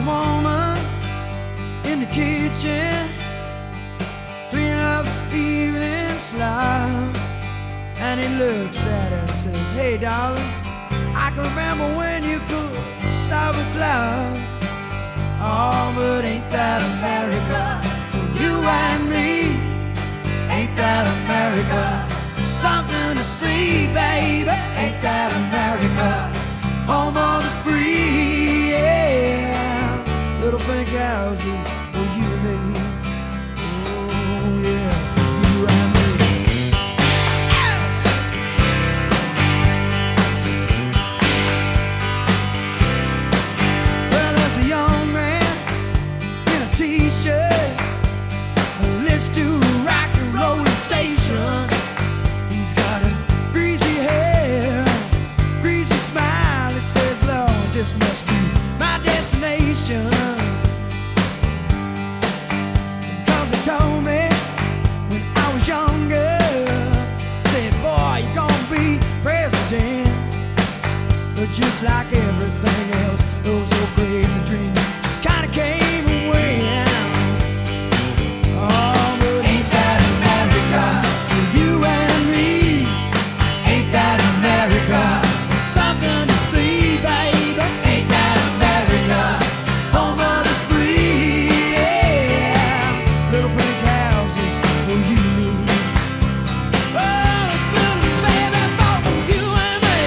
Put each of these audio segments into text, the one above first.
woman in the kitchen, clean up the evening slop. And he looks at her and says, "Hey darling, I can remember when you could stop a clock. Oh, but ain't that America for you and me? Ain't that America? Something to see, baby. Ain't that America? Home of the free, yeah. Little pink houses for you and me. Oh, yeah, for you and me." Well, there's a young man in a t-shirt, list to a rock and roll station. He's got a greasy hair, greasy smile. He says, "Lord, this must be my destination." Cause he told me when I was younger, said, "Boy, you're gonna be president." But just like everything else, those old crazy dreams just kinda came and went. Oh, but ain't that America for you and me? Ain't that America? Something to see, baby. Ain't that America? Home of the free, yeah. Little pink houses for you and me. Oh, baby, for you and me.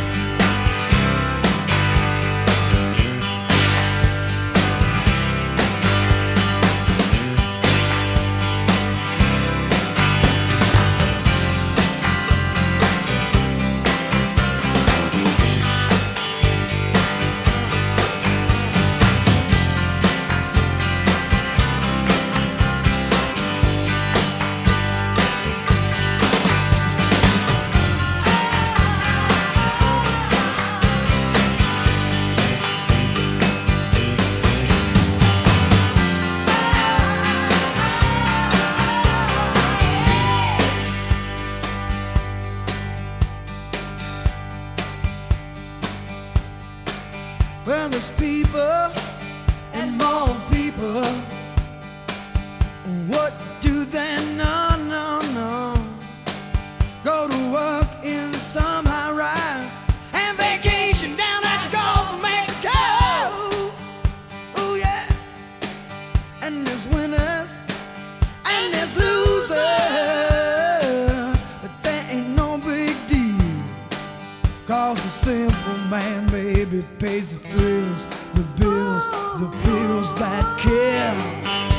Well, there's people and more people. What do they know? No, no. Go to work in some high rise and vacation down at the Gulf of Mexico. Oh yeah. And there's winners and there's losers, but that ain't no big deal. Cause the simple man, baby, pays the thrills, the bills that kill.